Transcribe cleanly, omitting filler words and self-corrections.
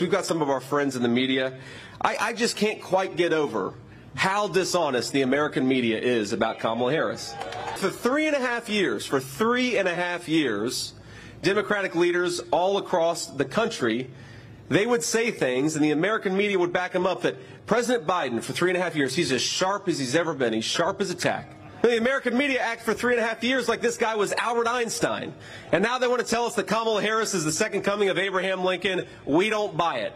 We've got some of our friends in the media. I just can't quite get over how dishonest the American media is about Kamala Harris. For 3.5 years, Democratic leaders all across the country, they would say things, and the American media would back them up, that President Biden, for 3.5 years, he's as sharp as he's ever been. He's sharp as a tack. The American media act for 3.5 years like this guy was Albert Einstein. And now they want to tell us that Kamala Harris is the second coming of Abraham Lincoln. We don't buy it.